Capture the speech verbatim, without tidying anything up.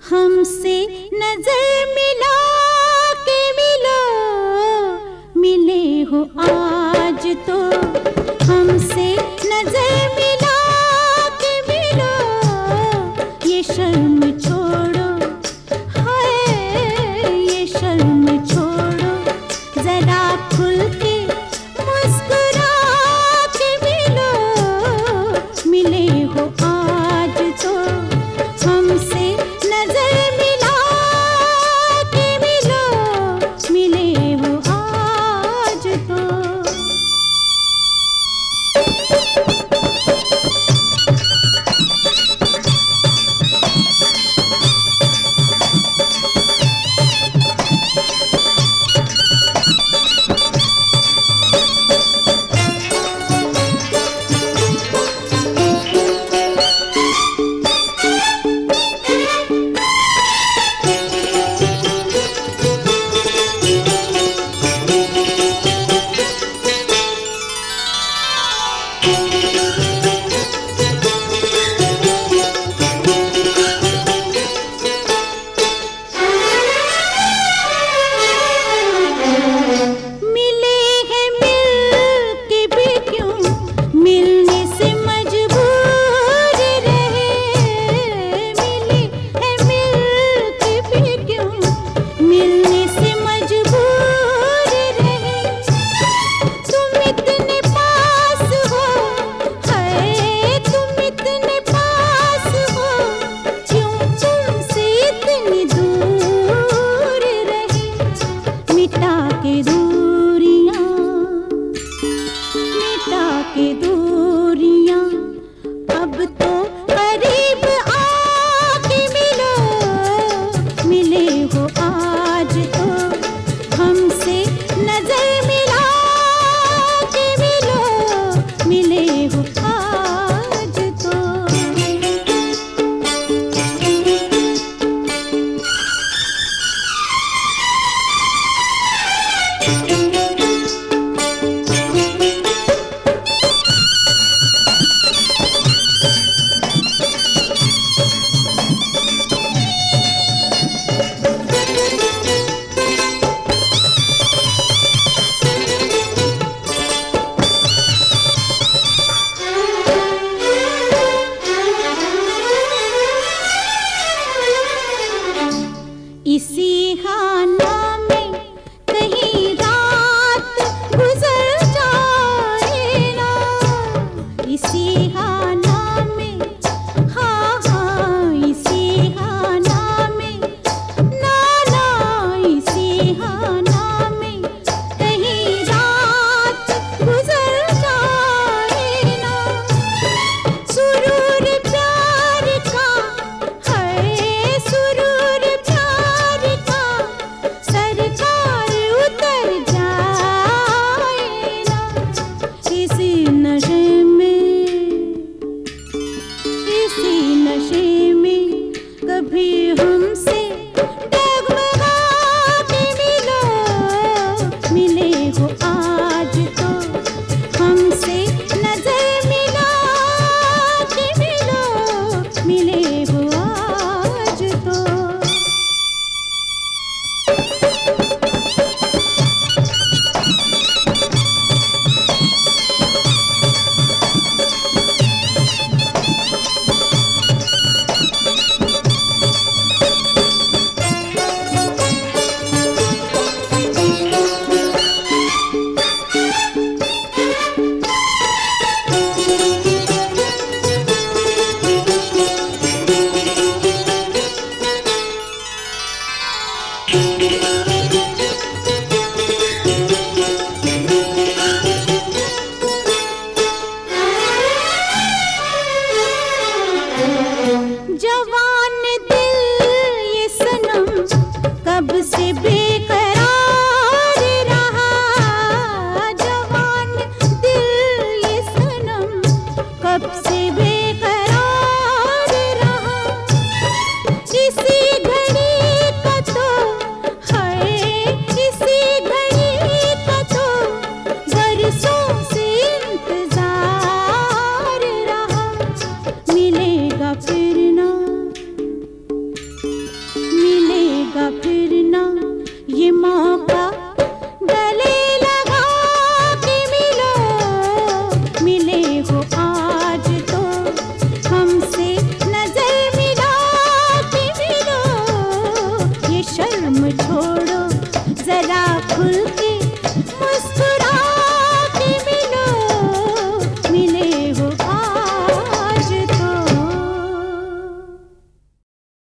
हमसे नजर मिला के मिलो, मिले हो आज तो। हमसे नजर मिला के मिलो, ये शर्म छोड़ो, हाय ये शर्म छोड़ो, जरा खुल के मुस्कुरा के मिलो, मिले हो आज तो। हमसे नजर मिला के मिलो, मिले हो आज तो। इसी खाना में कहीं रात गुजर जाए ना, इसी खाना में, हाँ हाँ इसी खाना में, ना ना इसी खाना में कहीं रात गुजर जाए ना। सुरूर प्यार का है, सुरूर कभी हमसे डगमगा के मिलो, मिले हो आज तो। हमसे नजर मिला के मिलो, मिले हो आज तो। जवान दिल ये सनम कब से बेकरार रहा, जवान दिल ये सनम कब से बेकरार रहा। इसी घड़ी का तो है, इसी घड़ी का तो बरसों से इंतजार रहा। मिलेगा फिर ना छोड़ो